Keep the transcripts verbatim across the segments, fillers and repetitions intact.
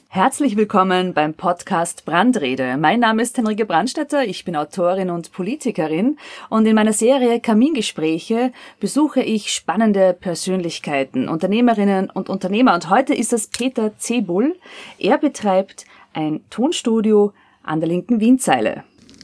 Herzlich willkommen beim Podcast Brandrede. Mein Name ist Henrike Brandstätter, ich bin Autorin und Politikerin und in meiner Serie Kamingespräche besuche ich spannende Persönlichkeiten, Unternehmerinnen und Unternehmer. Und heute ist es Peter Zebul. Er betreibt ein Tonstudio an der linken Wienzeile.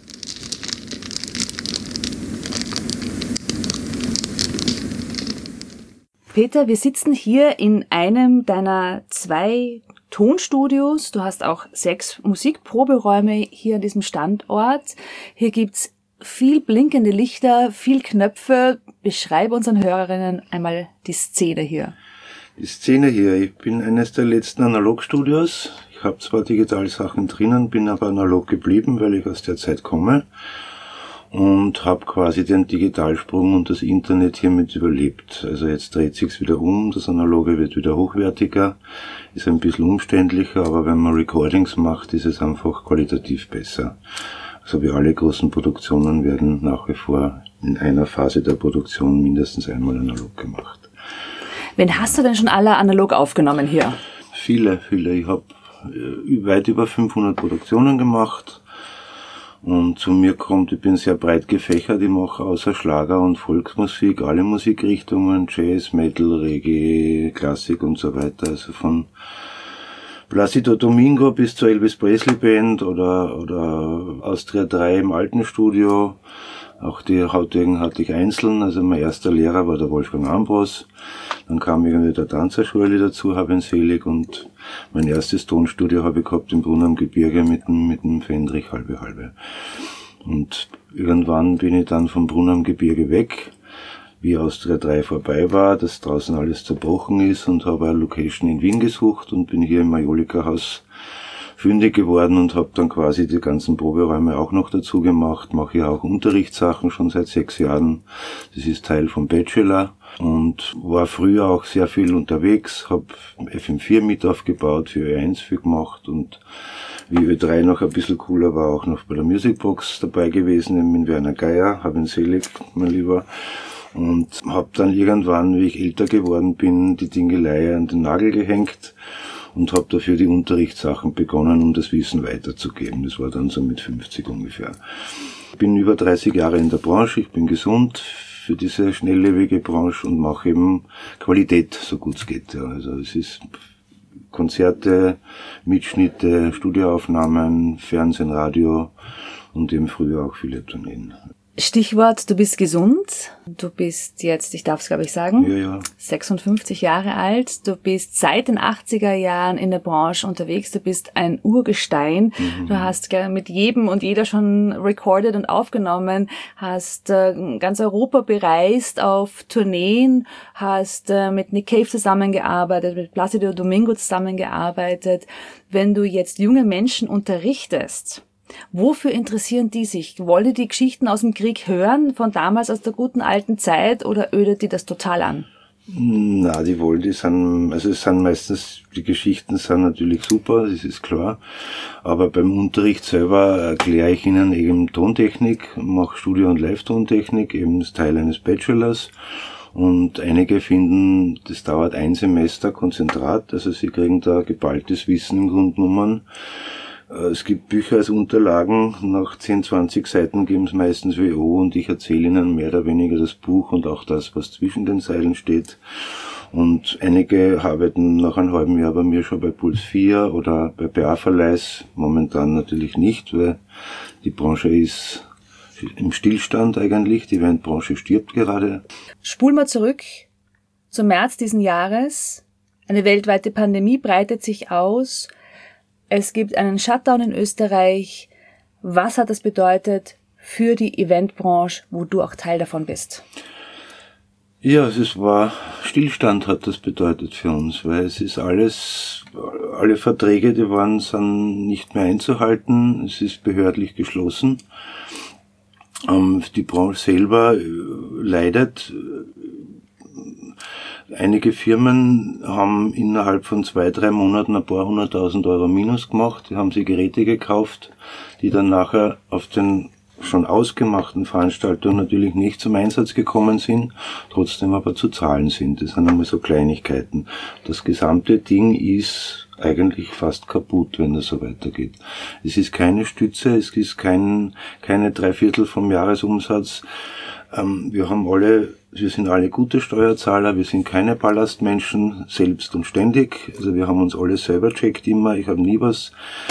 Peter, wir sitzen hier in einem deiner zwei Tonstudios. Du hast auch sechs Musikproberäume hier an diesem Standort. Hier gibt's viel blinkende Lichter, viel Knöpfe. Beschreibe unseren Hörerinnen einmal die Szene hier. Die Szene hier, ich bin eines der letzten Analogstudios. Ich habe zwar digital Sachen drinnen, bin aber analog geblieben, weil ich aus der Zeit komme. Und habe quasi den Digitalsprung und das Internet hiermit überlebt. Also jetzt dreht sich's wieder um, das Analoge wird wieder hochwertiger, ist ein bisschen umständlicher, aber wenn man Recordings macht, ist es einfach qualitativ besser. Also wie alle großen Produktionen werden nach wie vor in einer Phase der Produktion mindestens einmal analog gemacht. Wen hast du denn schon alle analog aufgenommen hier? Viele, viele. Ich habe weit über fünfhundert Produktionen gemacht. Und zu mir kommt, ich bin sehr breit gefächert, ich mache außer Schlager und Volksmusik alle Musikrichtungen, Jazz, Metal, Reggae, Klassik und so weiter. Also von Placido Domingo bis zur Elvis Presley Band oder oder Austria drei im alten Studio. Auch die Hautegen hatte ich einzeln, also mein erster Lehrer war der Wolfgang Ambros. Dann kam irgendwie der Tanzerschule dazu, habe ihn selig, und mein erstes Tonstudio habe ich gehabt im Brunn am Gebirge mit dem, mit dem Fendrich halbe halbe. Und irgendwann bin ich dann vom Brunn am Gebirge weg, wie Austria drei vorbei war, dass draußen alles zerbrochen ist, und habe eine Location in Wien gesucht und bin hier im Majolika-Haus fündig geworden und habe dann quasi die ganzen Proberäume auch noch dazu gemacht, mache ja auch Unterrichtssachen schon seit sechs Jahren. Das ist Teil vom Bachelor und war früher auch sehr viel unterwegs, habe F M vier mit aufgebaut, für Ö eins viel gemacht, und wie Ö drei noch ein bisschen cooler war, auch noch bei der Musicbox dabei gewesen, eben mit Werner Geier, habe ihn selig, mein Lieber. Und habe dann irgendwann, wie ich älter geworden bin, die Dingelei an den Nagel gehängt und habe dafür die Unterrichtssachen begonnen, um das Wissen weiterzugeben. Das war dann so mit fünfzig ungefähr. Ich bin über dreißig Jahre in der Branche, ich bin gesund für diese schnelllebige Branche und mache eben Qualität, so gut es geht. Ja. Also es ist Konzerte, Mitschnitte, Studioaufnahmen, Fernsehen, Radio und eben früher auch viele Tourneen. Stichwort, du bist gesund. Du bist jetzt, ich darf es glaube ich sagen, ja, ja. sechsundfünfzig Jahre alt. Du bist seit den achtziger Jahren in der Branche unterwegs. Du bist ein Urgestein. Mhm. Du hast mit jedem und jeder schon recorded und aufgenommen, hast äh, ganz Europa bereist auf Tourneen, hast äh, mit Nick Cave zusammengearbeitet, mit Placido Domingo zusammengearbeitet. Wenn du jetzt junge Menschen unterrichtest, wofür interessieren die sich? Wollen die die Geschichten aus dem Krieg hören, von damals aus der guten alten Zeit, oder ödet die das total an? Na, die wollen, die sind, also es sind meistens, die Geschichten sind natürlich super, das ist klar, aber beim Unterricht selber erkläre ich ihnen eben Tontechnik, mache Studio- und Live-Tontechnik, eben das Teil eines Bachelors. Und einige finden, das dauert ein Semester Konzentrat, also sie kriegen da geballtes Wissen im Grunde genommen. Es gibt Bücher als Unterlagen, nach zehn, zwanzig Seiten geben es meistens W O, und ich erzähle ihnen mehr oder weniger das Buch und auch das, was zwischen den Zeilen steht. Und einige arbeiten nach einem halben Jahr bei mir schon bei Puls vier oder bei P A-Verleihs, momentan natürlich nicht, weil die Branche ist im Stillstand eigentlich, die Eventbranche stirbt gerade. Spulen wir zurück zum März diesen Jahres. Eine weltweite Pandemie breitet sich aus. Es gibt einen Shutdown in Österreich. Was hat das bedeutet für die Eventbranche, wo du auch Teil davon bist? Ja, es war Stillstand, hat das bedeutet für uns, weil es ist alles, alle Verträge, die waren, sind nicht mehr einzuhalten. Es ist behördlich geschlossen. Die Branche selber leidet. Einige Firmen haben innerhalb von zwei, drei Monaten ein paar hunderttausend Euro Minus gemacht. Die haben sich Geräte gekauft, die dann nachher auf den schon ausgemachten Veranstaltungen natürlich nicht zum Einsatz gekommen sind, trotzdem aber zu zahlen sind. Das sind einmal so Kleinigkeiten. Das gesamte Ding ist eigentlich fast kaputt, wenn das so weitergeht. Es ist keine Stütze, es ist kein, keine Dreiviertel vom Jahresumsatz. Ähm, wir haben alle, wir sind alle gute Steuerzahler, wir sind keine Ballastmenschen, selbst und ständig. Also wir haben uns alle selber checkt immer, ich habe nie was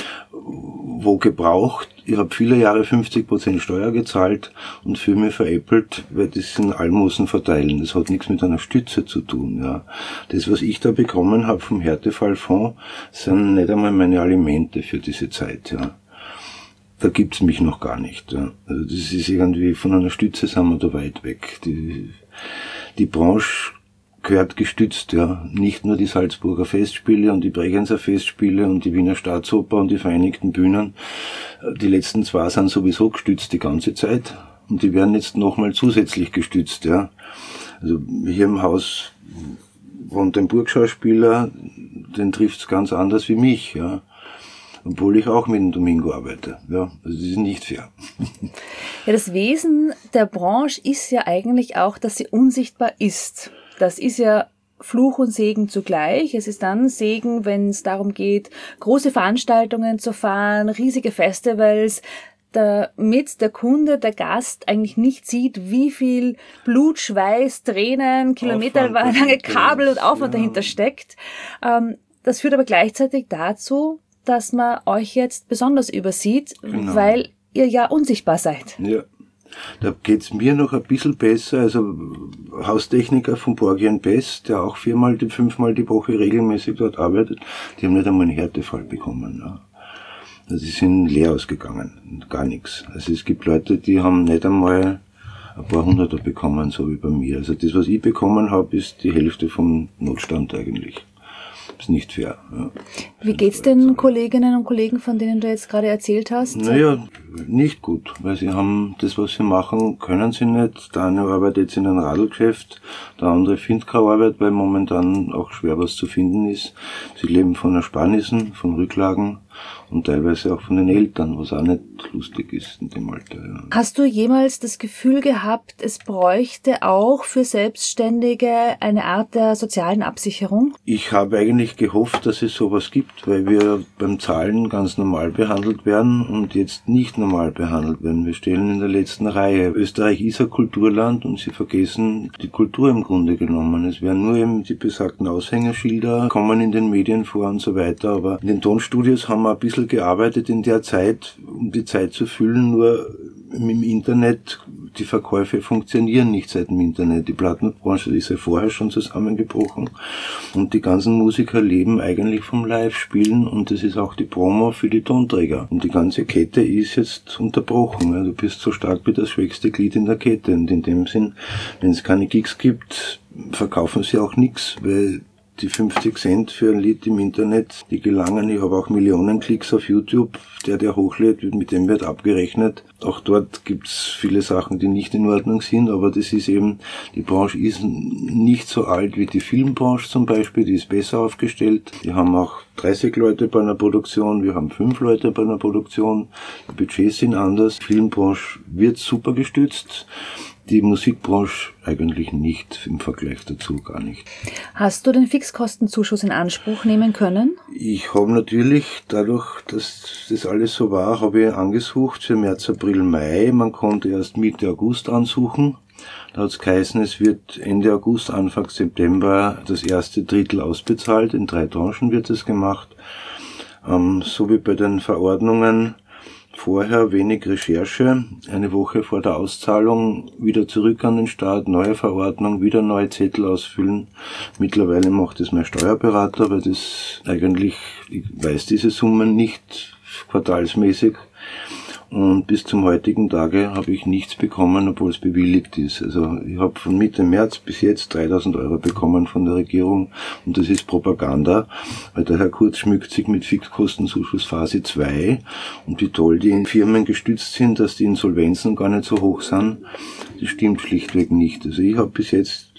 wo gebraucht. Ich habe viele Jahre fünfzig Prozent Steuer gezahlt und fühle mich veräppelt, weil das sind Almosen verteilen. Das hat nichts mit einer Stütze zu tun. Ja. Das, was ich da bekommen habe vom Härtefallfonds, sind nicht einmal meine Alimente für diese Zeit. Ja. Da gibt's mich noch gar nicht. Ja. Also das ist irgendwie, von einer Stütze sind wir da weit weg. Die, die Branche gehört gestützt, ja. Nicht nur die Salzburger Festspiele und die Bregenzer Festspiele und die Wiener Staatsoper und die Vereinigten Bühnen. Die letzten zwei sind sowieso gestützt die ganze Zeit und die werden jetzt nochmal zusätzlich gestützt, ja. Also hier im Haus wohnt ein Burgschauspieler, den trifft's ganz anders wie mich, ja. Obwohl ich auch mit dem Domingo arbeite, ja. Also das ist nicht fair. Ja, das Wesen der Branche ist ja eigentlich auch, dass sie unsichtbar ist. Das ist ja Fluch und Segen zugleich. Es ist dann Segen, wenn es darum geht, große Veranstaltungen zu fahren, riesige Festivals, damit der Kunde, der Gast eigentlich nicht sieht, wie viel Blut, Schweiß, Tränen, kilometerlange Kabel und Aufwand ja. dahinter steckt. Das führt aber gleichzeitig dazu, dass man euch jetzt besonders übersieht, genau. weil ihr ja unsichtbar seid. Ja. Da geht's mir noch ein bisschen besser, also Haustechniker von Borgien Best, der auch viermal, fünfmal die Woche regelmäßig dort arbeitet, die haben nicht einmal einen Härtefall bekommen. Ja. Also die sind leer ausgegangen, gar nichts. Also es gibt Leute, die haben nicht einmal ein paar Hunderter bekommen, so wie bei mir. Also das, was ich bekommen habe, ist die Hälfte vom Notstand eigentlich. Ist nicht fair. Ja. Wie geht's den Kolleginnen und Kollegen, von denen du jetzt gerade erzählt hast? Naja, nicht gut, weil sie haben das, was sie machen, können sie nicht. Der eine arbeitet jetzt in einem Radlgeschäft, der andere findet keine Arbeit, weil momentan auch schwer was zu finden ist. Sie leben von Ersparnissen, von Rücklagen und teilweise auch von den Eltern, was auch nicht lustig ist in dem Alter. Ja. Hast du jemals das Gefühl gehabt, es bräuchte auch für Selbstständige eine Art der sozialen Absicherung? Ich habe eigentlich gehofft, dass es sowas gibt, weil wir beim Zahlen ganz normal behandelt werden und jetzt nicht normal behandelt werden. Wir stehen in der letzten Reihe. Österreich ist ein Kulturland und sie vergessen die Kultur im Grunde genommen. Es werden nur eben die besagten Aushängerschilder, kommen in den Medien vor und so weiter, aber in den Tonstudios haben wir ein bisschen gearbeitet in der Zeit, um die Zeit zu füllen, nur im Internet, die Verkäufe funktionieren nicht seit dem Internet. Die Plattenbranche ist ja vorher schon zusammengebrochen und die ganzen Musiker leben eigentlich vom Live-Spielen und das ist auch die Promo für die Tonträger. Und die ganze Kette ist jetzt unterbrochen. Du bist so stark wie das schwächste Glied in der Kette und in dem Sinn, wenn es keine Gigs gibt, verkaufen sie auch nichts, weil die fünfzig Cent für ein Lied im Internet, die gelangen, ich habe auch Millionen Klicks auf YouTube, der, der hochlädt, mit dem wird abgerechnet. Auch dort gibt's viele Sachen, die nicht in Ordnung sind, aber das ist eben, die Branche ist nicht so alt wie die Filmbranche zum Beispiel, die ist besser aufgestellt. Wir haben auch dreißig Leute bei einer Produktion, wir haben fünf Leute bei einer Produktion, die Budgets sind anders, die Filmbranche wird super gestützt. Die Musikbranche eigentlich nicht, im Vergleich dazu gar nicht. Hast du den Fixkostenzuschuss in Anspruch nehmen können? Ich habe natürlich, dadurch, dass das alles so war, habe ich angesucht für März, April, Mai. Man konnte erst Mitte August ansuchen. Da hat es geheißen, es wird Ende August, Anfang September das erste Drittel ausbezahlt. In drei Tranchen wird es gemacht. Ähm, so wie bei den Verordnungen. Vorher wenig Recherche, eine Woche vor der Auszahlung wieder zurück an den Staat, neue Verordnung, wieder neue Zettel ausfüllen. Mittlerweile macht es mein Steuerberater, weil das eigentlich, ich weiß diese Summen nicht quartalsmäßig. Und bis zum heutigen Tage habe ich nichts bekommen, obwohl es bewilligt ist. Also ich habe von Mitte März bis jetzt dreitausend Euro bekommen von der Regierung und das ist Propaganda, weil der Herr Kurz schmückt sich mit Fixkostenzuschuss Phase zwei und wie toll die Firmen gestützt sind, dass die Insolvenzen gar nicht so hoch sind. Das stimmt schlichtweg nicht. Also ich habe bis jetzt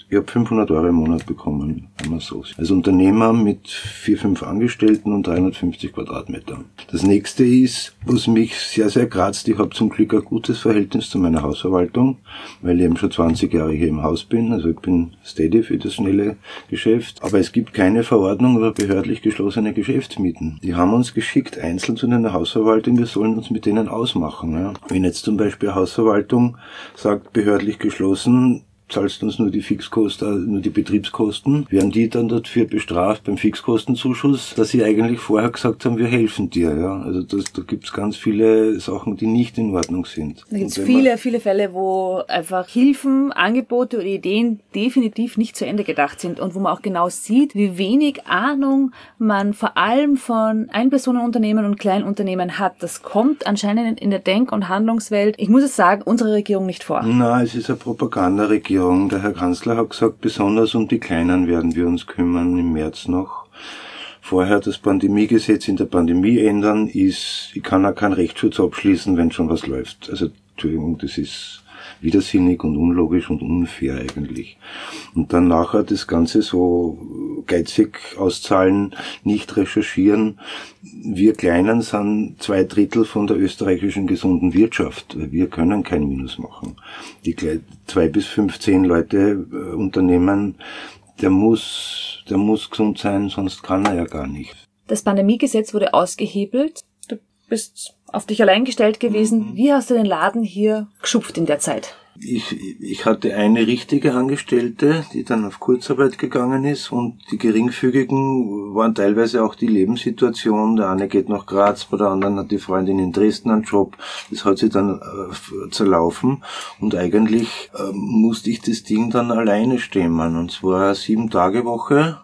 ich habe fünfhundert Euro im Monat bekommen, wenn man so sieht. Als Unternehmer mit vier, fünf Angestellten und dreihundertfünfzig Quadratmeter. Das nächste ist, was mich sehr, sehr kratzt, ich habe zum Glück ein gutes Verhältnis zu meiner Hausverwaltung, weil ich eben schon zwanzig Jahre hier im Haus bin, also ich bin steady für das schnelle Geschäft. Aber es gibt keine Verordnung über behördlich geschlossene Geschäftsmieten. Die haben uns geschickt, einzeln zu einer Hausverwaltung, wir sollen uns mit denen ausmachen. Ja. Wenn jetzt zum Beispiel eine Hausverwaltung sagt, behördlich geschlossen, zahlst uns nur die Fixkosten, nur die Betriebskosten, werden die dann dafür bestraft beim Fixkostenzuschuss, dass sie eigentlich vorher gesagt haben, wir helfen dir. Ja. Also das, da gibt's ganz viele Sachen, die nicht in Ordnung sind. Da gibt's viele, viele Fälle, wo einfach Hilfen, Angebote oder Ideen definitiv nicht zu Ende gedacht sind und wo man auch genau sieht, wie wenig Ahnung man vor allem von Einpersonenunternehmen und Kleinunternehmen hat. Das kommt anscheinend in der Denk- und Handlungswelt, ich muss es sagen, unsere Regierung nicht vor. Na, es ist eine Propagandaregierung. Der Herr Kanzler hat gesagt, besonders um die Kleinen werden wir uns kümmern im März noch. Vorher das Pandemiegesetz in der Pandemie ändern ist, ich kann auch keinen Rechtsschutz abschließen, wenn schon was läuft. Also, Entschuldigung, das ist widersinnig und unlogisch und unfair eigentlich. Und dann nachher das Ganze so geizig auszahlen, nicht recherchieren. Wir Kleinen sind zwei Drittel von der österreichischen gesunden Wirtschaft. Wir können kein Minus machen. Die zwei bis fünfzehn Leute äh, Unternehmen, der muss, der muss gesund sein, sonst kann er ja gar nicht. Das Pandemiegesetz wurde ausgehebelt. Du bist auf dich allein gestellt gewesen. Mhm. Wie hast du den Laden hier geschupft in der Zeit? Ich, ich hatte eine richtige Angestellte, die dann auf Kurzarbeit gegangen ist, und die geringfügigen waren teilweise auch die Lebenssituation. Der eine geht nach Graz, bei der anderen hat die Freundin in Dresden einen Job. Das hat sie dann äh, zerlaufen, und eigentlich äh, musste ich das Ding dann alleine stemmen, und zwar eine Sieben-Tage-Woche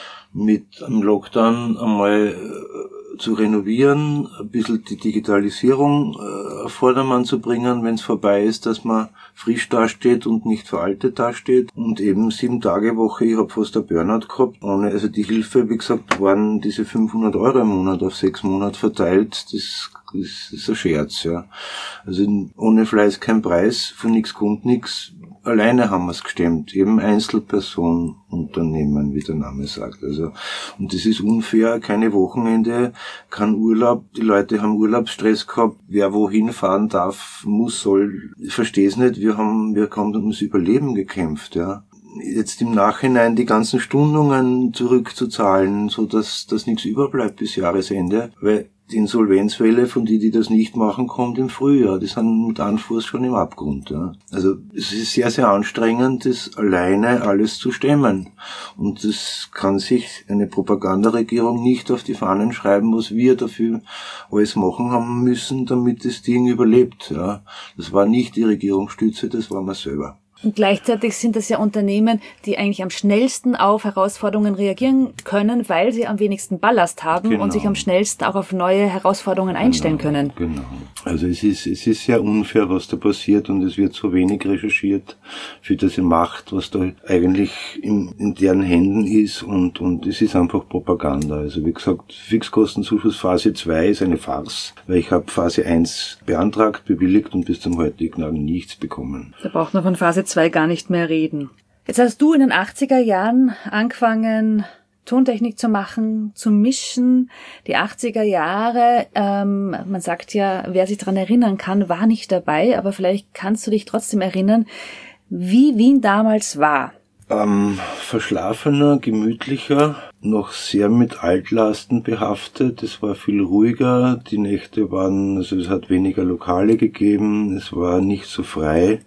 mit einem Lockdown einmal äh, zu renovieren, ein bisschen die Digitalisierung äh, auf Vordermann zu bringen, wenn es vorbei ist, dass man frisch dasteht und nicht veraltet dasteht. Und eben sieben Tage Woche, ich habe fast ein Burnout gehabt. Ohne, also die Hilfe, wie gesagt, waren diese fünfhundert Euro im Monat auf sechs Monate verteilt. Das, das ist ein Scherz, ja. Also ohne Fleiß kein Preis, von nix kommt nix. Alleine haben wir es gestemmt, eben Einzelpersonenunternehmen, wie der Name sagt. Also, und das ist unfair, keine Wochenende, kein Urlaub, die Leute haben Urlaubsstress gehabt, wer wohin fahren darf, muss, soll, ich verstehe es nicht, wir haben, wir haben ums Überleben gekämpft, ja. Jetzt im Nachhinein die ganzen Stundungen zurückzuzahlen, so dass, dass nichts überbleibt bis Jahresende, weil die Insolvenzwelle von die, die das nicht machen, kommt im Frühjahr. Die sind mit Anfuß schon im Abgrund. Ja. Also es ist sehr, sehr anstrengend, das alleine alles zu stemmen. Und das kann sich eine Propagandaregierung nicht auf die Fahnen schreiben, was wir dafür alles machen haben müssen, damit das Ding überlebt. Ja. Das war nicht die Regierungsstütze, das waren wir selber. Und gleichzeitig sind das ja Unternehmen, die eigentlich am schnellsten auf Herausforderungen reagieren können, weil sie am wenigsten Ballast haben, genau, und sich am schnellsten auch auf neue Herausforderungen einstellen genau, können. Genau. Also es ist, es ist sehr unfair, was da passiert, und es wird so wenig recherchiert für diese Macht, was da eigentlich in, in deren Händen ist, und, und es ist einfach Propaganda. Also wie gesagt, Fixkostenzuschuss Phase zwei ist eine Farce, weil ich habe Phase eins beantragt, bewilligt und bis zum heutigen Tag nichts bekommen. Da braucht man von Phase zwei gar nicht mehr reden. Jetzt hast du in den achtziger Jahren angefangen, Tontechnik zu machen, zu mischen. Die achtziger Jahre, ähm, man sagt ja, wer sich daran erinnern kann, war nicht dabei, aber vielleicht kannst du dich trotzdem erinnern, wie Wien damals war. Ähm, verschlafener, gemütlicher, noch sehr mit Altlasten behaftet. Es war viel ruhiger, die Nächte waren, also es hat weniger Lokale gegeben, es war nicht so frei.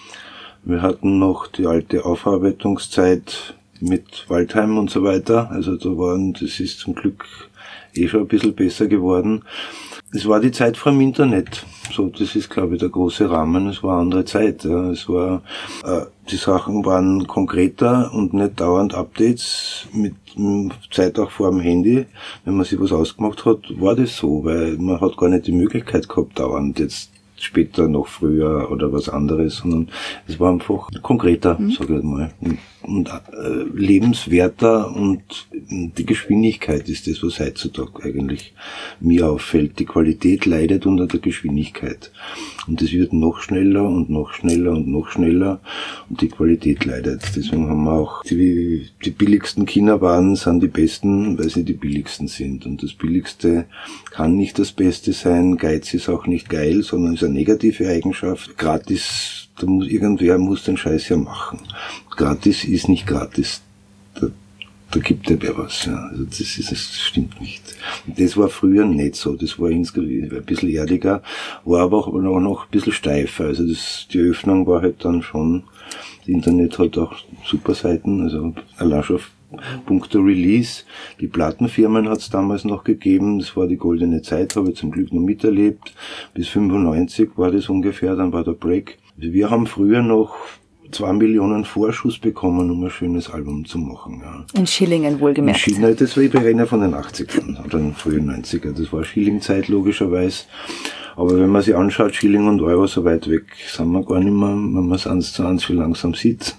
Wir hatten noch die alte Aufarbeitungszeit mit Waldheim und so weiter. Also da waren, das ist zum Glück eh schon ein bisschen besser geworden. Es war die Zeit vor dem Internet. So, das ist, glaube ich, der große Rahmen. Es war eine andere Zeit. Ja. Es war, äh, die Sachen waren konkreter und nicht dauernd Updates mit m, Zeit auch vor dem Handy. Wenn man sich was ausgemacht hat, war das so, weil man hat gar nicht die Möglichkeit gehabt, dauernd jetzt später noch früher oder was anderes, sondern es war einfach konkreter, mhm. sage ich mal, und, und äh, lebenswerter und die Geschwindigkeit ist das, was heutzutage eigentlich mir auffällt. Die Qualität leidet unter der Geschwindigkeit. Und es wird noch schneller und noch schneller und noch schneller und die Qualität leidet. Deswegen haben wir auch die, die billigsten Kinderwaren sind die besten, weil sie die billigsten sind. Und das Billigste kann nicht das Beste sein. Geiz ist auch nicht geil, sondern ist eine negative Eigenschaft. Gratis, da muss, irgendwer muss den Scheiß ja machen. Gratis ist nicht gratis. Da, da gibt ja wer was. Ja. Also das, ist, das stimmt nicht. Und das war früher nicht so. Das war insgesamt ein bisschen erdiger, war aber auch noch, noch ein bisschen steifer. Also das, die Öffnung war halt dann schon, das Internet hat auch super Seiten, also allein schon Punkte Release. Die Plattenfirmen hat es damals noch gegeben, das war die goldene Zeit, habe ich zum Glück noch miterlebt. Bis fünfundneunzig war das ungefähr, dann war der Break. Also wir haben früher noch zwei Millionen Vorschuss bekommen, um ein schönes Album zu machen. Ja. In Schillingen wohlgemerkt. In Schillingen, das war, ich rede von den achtzigern oder den frühen neunzigern. Das war Schillingzeit logischerweise. Aber wenn man sich anschaut, Schilling und Euro so weit weg, sind wir gar nicht mehr, wenn man es eins zu eins viel langsam sieht.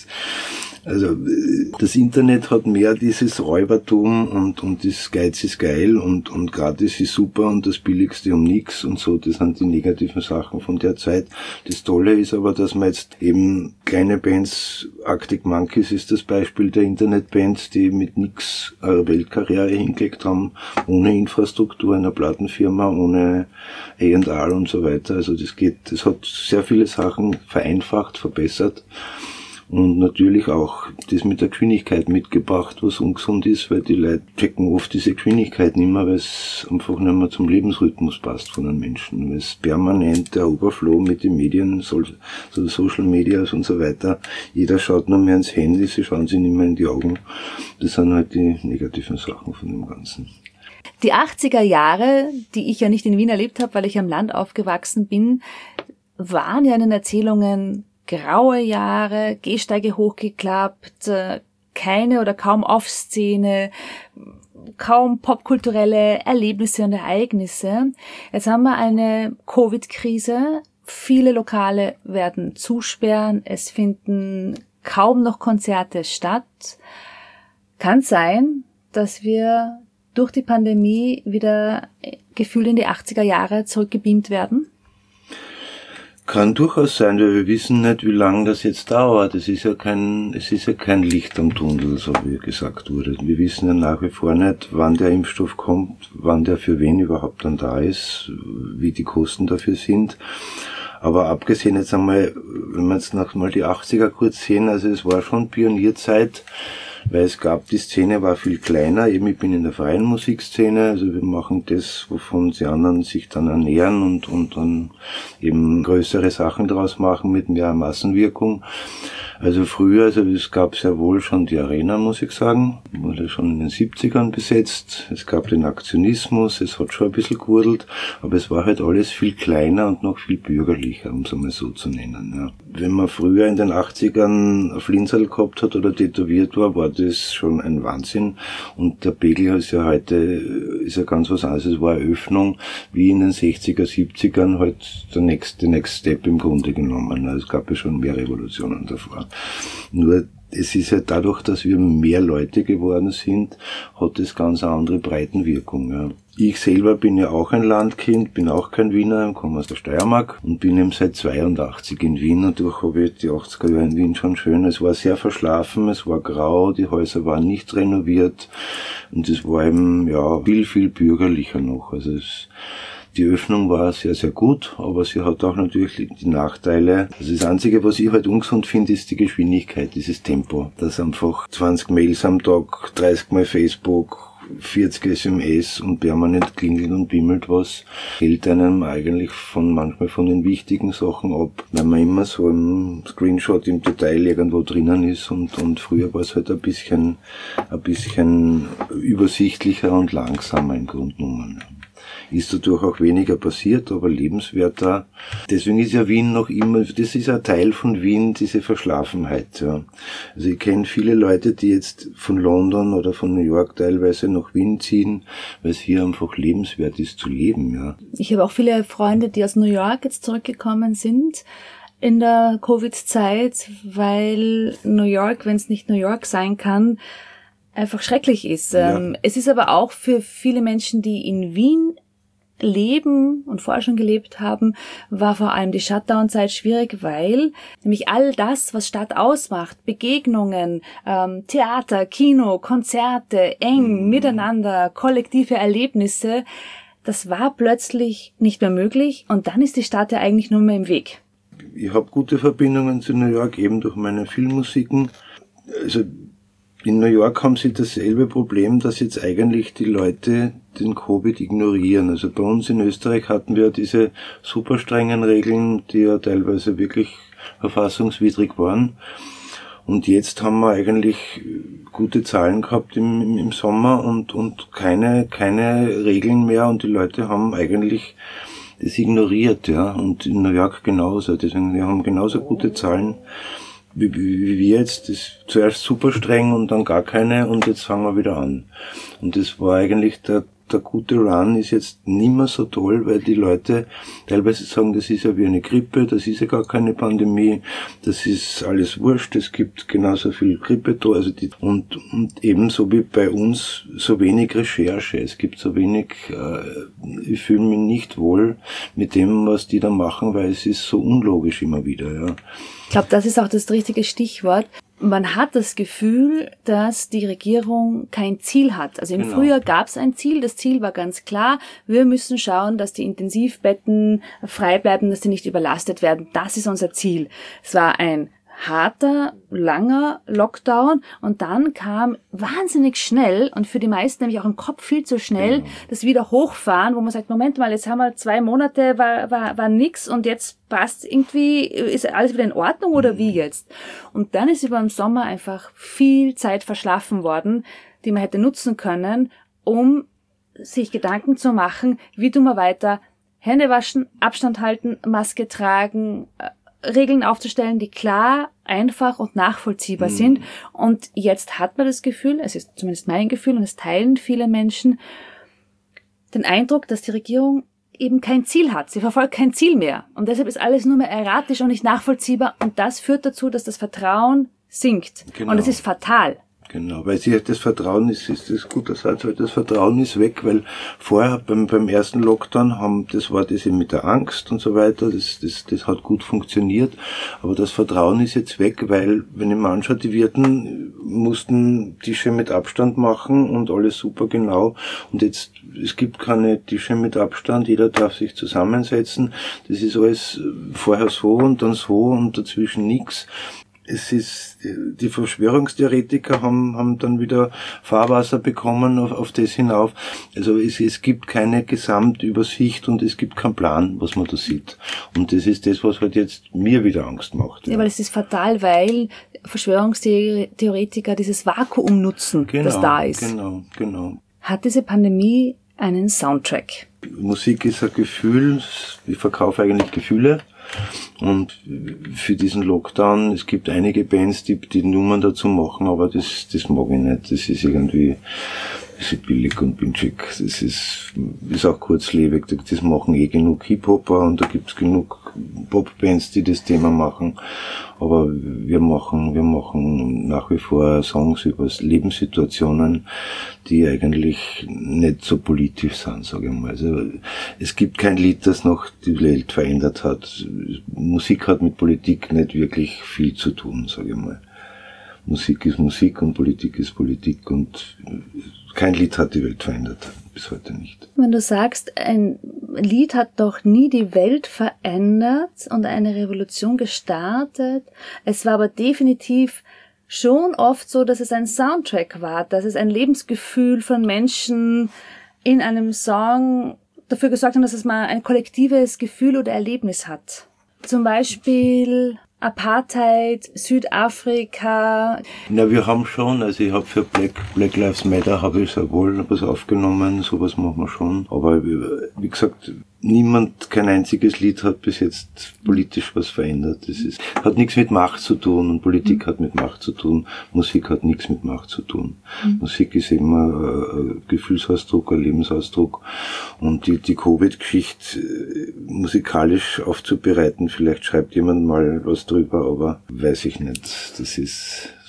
Also das Internet hat mehr dieses Räubertum und und das Geiz ist geil und und gratis ist super und das Billigste um nix und so, das sind die negativen Sachen von der Zeit. Das Tolle ist aber, dass man jetzt eben kleine Bands, Arctic Monkeys ist das Beispiel der Internetbands, die mit nix eine Weltkarriere hingelegt haben, ohne Infrastruktur einer Plattenfirma, ohne A and R und so weiter. Also das geht, das hat sehr viele Sachen vereinfacht, verbessert. Und natürlich auch das mit der Geschwindigkeit mitgebracht, was ungesund ist, weil die Leute checken oft diese Geschwindigkeit nicht mehr, weil es einfach nicht mehr zum Lebensrhythmus passt von den Menschen. Weil es permanent der Overflow mit den Medien, so Social Medias und so weiter, jeder schaut nur mehr ins Handy, sie schauen sich nicht mehr in die Augen. Das sind halt die negativen Sachen von dem Ganzen. Die achtziger Jahre, die ich ja nicht in Wien erlebt habe, weil ich am Land aufgewachsen bin, waren ja in den Erzählungen graue Jahre, Gehsteige hochgeklappt, keine oder kaum Off-Szene, kaum popkulturelle Erlebnisse und Ereignisse. Jetzt haben wir eine Covid-Krise. Viele Lokale werden zusperren. Es finden kaum noch Konzerte statt. Kann sein, dass wir durch die Pandemie wieder gefühlt in die achtziger Jahre zurückgebeamt werden? Kann durchaus sein, weil wir wissen nicht, wie lange das jetzt dauert. Es ist ja kein, es ist ja kein Licht am Tunnel, so wie gesagt wurde. Wir wissen ja nach wie vor nicht, wann der Impfstoff kommt, wann der für wen überhaupt dann da ist, wie die Kosten dafür sind. Aber abgesehen jetzt einmal, wenn wir jetzt noch mal die achtziger kurz sehen, also es war schon Pionierzeit, weil es gab, die Szene war viel kleiner, eben ich bin in der freien Musikszene, also wir machen das, wovon die anderen sich dann ernähren und, und dann eben größere Sachen draus machen mit mehr Massenwirkung. Also früher, also es gab sehr wohl schon die Arena, muss ich sagen, wurde schon in den siebzigern besetzt, es gab den Aktionismus, es hat schon ein bisschen gewurdelt, aber es war halt alles viel kleiner und noch viel bürgerlicher, um es einmal so zu nennen. Ja. Wenn man früher in den achtzigern ein Flinzerl gehabt hat oder tätowiert war, war das schon ein Wahnsinn und der Pegel ist ja heute, ist ja ganz was anderes, es war eine Öffnung, wie in den sechziger, siebzigern halt der nächste, Next Step im Grunde genommen. Also es gab ja schon mehr Revolutionen davor. Nur es ist ja dadurch, dass wir mehr Leute geworden sind, hat es ganz eine andere Breitenwirkung. Ja. Ich selber bin ja auch ein Landkind, bin auch kein Wiener, komme aus der Steiermark und bin eben seit zweiundachtzig in Wien und durch habe ich die achtziger Jahre in Wien schon schön. Es war sehr verschlafen, es war grau, die Häuser waren nicht renoviert und es war eben ja viel, viel bürgerlicher noch. Also es Die Öffnung war sehr, sehr gut, aber sie hat auch natürlich die Nachteile. Also das Einzige, was ich halt ungesund finde, ist die Geschwindigkeit, dieses Tempo. Dass einfach zwanzig Mails am Tag, dreißig Mal Facebook, vierzig S M S und permanent klingelt und bimmelt was, hält einem eigentlich von manchmal von den wichtigen Sachen ab, weil man immer so im Screenshot im Detail irgendwo drinnen ist und, und früher war es halt ein bisschen, ein bisschen übersichtlicher und langsamer im Grunde genommen. Ist dadurch auch weniger passiert, aber lebenswerter. Deswegen ist ja Wien noch immer, das ist ein Teil von Wien, diese Verschlafenheit. Ja. Also ich kenne viele Leute, die jetzt von London oder von New York teilweise nach Wien ziehen, weil es hier einfach lebenswert ist zu leben. Ja. Ich habe auch viele Freunde, die aus New York jetzt zurückgekommen sind in der Covid-Zeit, weil New York, wenn es nicht New York sein kann, einfach schrecklich ist. Ja. Es ist aber auch für viele Menschen, die in Wien leben und vorher schon gelebt haben, war vor allem die Shutdown-Zeit schwierig, weil nämlich all das, was Stadt ausmacht, Begegnungen, ähm, Theater, Kino, Konzerte, eng, mhm. miteinander, kollektive Erlebnisse, das war plötzlich nicht mehr möglich und dann ist die Stadt ja eigentlich nur mehr im Weg. Ich habe gute Verbindungen zu New York, eben durch meine Filmmusiken. Also in New York haben sie dasselbe Problem, dass jetzt eigentlich die Leute den Covid ignorieren. Also bei uns in Österreich hatten wir diese super strengen Regeln, die ja teilweise wirklich verfassungswidrig waren. Und jetzt haben wir eigentlich gute Zahlen gehabt im, im, im Sommer und, und keine, keine Regeln mehr und die Leute haben eigentlich das ignoriert, ja. Und in New York genauso. Deswegen, wir haben genauso gute Zahlen wie, wie wir jetzt. Das ist zuerst super streng und dann gar keine und jetzt fangen wir wieder an. Und das war eigentlich der, der gute Run ist jetzt nicht mehr so toll, weil die Leute teilweise sagen, das ist ja wie eine Grippe, das ist ja gar keine Pandemie, das ist alles wurscht, es gibt genauso viel Grippe da, also die, und, und ebenso wie bei uns so wenig Recherche, es gibt so wenig, äh, ich fühle mich nicht wohl mit dem, was die da machen, weil es ist so unlogisch immer wieder, ja. Ich glaube, das ist auch das richtige Stichwort. Man hat das Gefühl, dass die Regierung kein Ziel hat. Also im genau. Frühjahr gab es ein Ziel. Das Ziel war ganz klar. Wir müssen schauen, dass die Intensivbetten frei bleiben, dass sie nicht überlastet werden. Das ist unser Ziel. Es war ein harter, langer Lockdown und dann kam wahnsinnig schnell und für die meisten nämlich auch im Kopf viel zu schnell genau. das wieder hochfahren, wo man sagt, Moment mal, jetzt haben wir zwei Monate, war, war, war nix und jetzt passt irgendwie, ist alles wieder in Ordnung oder wie jetzt? Und dann ist über den Sommer einfach viel Zeit verschlafen worden, die man hätte nutzen können, um sich Gedanken zu machen, wie tun wir weiter, Hände waschen, Abstand halten, Maske tragen, Regeln aufzustellen, die klar, einfach und nachvollziehbar mhm. sind. Und jetzt hat man das Gefühl, es ist zumindest mein Gefühl und es teilen viele Menschen, den Eindruck, dass die Regierung eben kein Ziel hat. Sie verfolgt kein Ziel mehr. Und deshalb ist alles nur mehr erratisch und nicht nachvollziehbar. Und das führt dazu, dass das Vertrauen sinkt. Genau. Und das ist fatal. Genau, weil sie das Vertrauen ist, ist das guter Satz, weil das Vertrauen ist weg, weil vorher beim, beim ersten Lockdown haben, das war das eben mit der Angst und so weiter, das, das, das hat gut funktioniert, aber das Vertrauen ist jetzt weg, weil, wenn ich mir anschaue, die Wirten mussten Tische mit Abstand machen und alles super genau und jetzt, es gibt keine Tische mit Abstand, jeder darf sich zusammensetzen, das ist alles vorher so und dann so und dazwischen nichts. Es ist, die Verschwörungstheoretiker haben, haben dann wieder Fahrwasser bekommen auf, auf das hinauf. Also es, es gibt keine Gesamtübersicht und es gibt keinen Plan, was man da sieht. Und das ist das, was halt jetzt mir wieder Angst macht. Ja, ja weil es ist fatal, weil Verschwörungstheoretiker dieses Vakuum nutzen, genau, das da ist. Genau, genau. Hat diese Pandemie einen Soundtrack? Musik ist ein Gefühl. Ich verkaufe eigentlich Gefühle. Und für diesen Lockdown, es gibt einige Bands, die die Nummern dazu machen, aber das, das mag ich nicht. Das ist irgendwie, das ist billig und pinchig. Das ist, ist auch kurzlebig. Das machen eh genug Hip-Hopper und da gibt's genug Pop-Bands, die das Thema machen. Aber wir machen, wir machen nach wie vor Songs über Lebenssituationen, die eigentlich nicht so politisch sind, sage ich mal. Also, es gibt kein Lied, das noch die Welt verändert hat. Musik hat mit Politik nicht wirklich viel zu tun, sage ich mal. Musik ist Musik und Politik ist Politik und kein Lied hat die Welt verändert, bis heute nicht. Wenn du sagst, ein Lied hat doch nie die Welt verändert und eine Revolution gestartet, es war aber definitiv schon oft so, dass es ein Soundtrack war, dass es ein Lebensgefühl von Menschen in einem Song dafür gesorgt hat, dass es mal ein kollektives Gefühl oder Erlebnis hat. Zum Beispiel Apartheid, Südafrika. Na, wir haben schon, also ich habe für Black, Black Lives Matter habe ich sehr wohl was aufgenommen, sowas machen wir schon. Aber wie gesagt, niemand, kein einziges Lied hat bis jetzt politisch was verändert. Das ist, hat nichts mit Macht zu tun und Politik mhm. hat mit Macht zu tun. Musik hat nichts mit Macht zu tun. Mhm. Musik ist immer ein Gefühlsausdruck, ein Lebensausdruck. Und die, die Covid-Geschichte musikalisch aufzubereiten, vielleicht schreibt jemand mal was drüber, aber weiß ich nicht. Das ist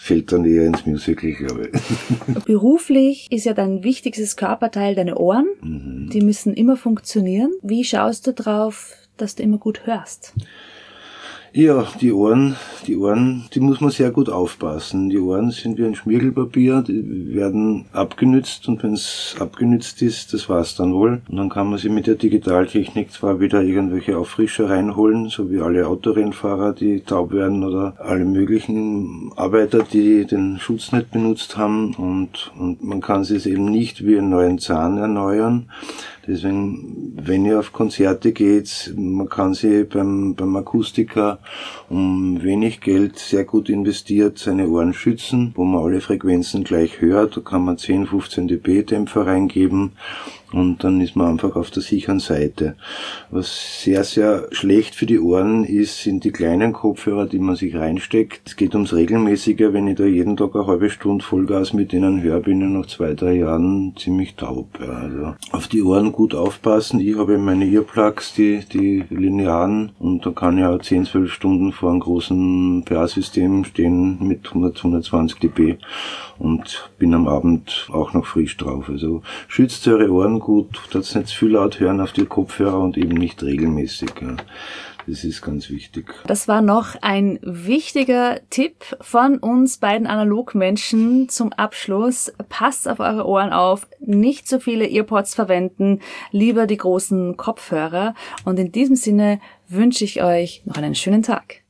fällt dann eher ins Musical, glaube ich. Beruflich ist ja dein wichtigstes Körperteil deine Ohren. Mhm. Die müssen immer funktionieren. Wie schaust du drauf, dass du immer gut hörst? Ja, die Ohren, die Ohren, die muss man sehr gut aufpassen. Die Ohren sind wie ein Schmirgelpapier, die werden abgenützt und wenn es abgenützt ist, das war's dann wohl. Und dann kann man sich mit der Digitaltechnik zwar wieder irgendwelche Auffrischer reinholen, so wie alle Autorennfahrer, die taub werden oder alle möglichen Arbeiter, die den Schutz nicht benutzt haben und, und man kann es eben nicht wie einen neuen Zahn erneuern. Deswegen, wenn ihr auf Konzerte geht, man kann sie beim, beim Akustiker um wenig Geld sehr gut investiert seine Ohren schützen, wo man alle Frequenzen gleich hört. Da kann man zehn, fünfzehn dB Dämpfer reingeben und dann ist man einfach auf der sicheren Seite. Was sehr, sehr schlecht für die Ohren ist, sind die kleinen Kopfhörer, die man sich reinsteckt. Es geht ums Regelmäßige. Wenn ich da jeden Tag eine halbe Stunde Vollgas mit denen höre, bin ich nach zwei, drei Jahren ziemlich taub. Ja. Also auf die Ohren gut aufpassen. Ich habe meine Earplugs, die, die linearen, und da kann ich auch zehn, zwölf Stunden vor einem großen P A-System stehen mit hundert, hundertzwanzig dB und bin am Abend auch noch frisch drauf. Also schützt eure Ohren gut, dass nicht zu viel laut hören auf die Kopfhörer und eben nicht regelmäßig. Ja. Das ist ganz wichtig. Das war noch ein wichtiger Tipp von uns beiden Analogmenschen zum Abschluss. Passt auf eure Ohren auf, nicht so viele Earpods verwenden, lieber die großen Kopfhörer. Und in diesem Sinne wünsche ich euch noch einen schönen Tag.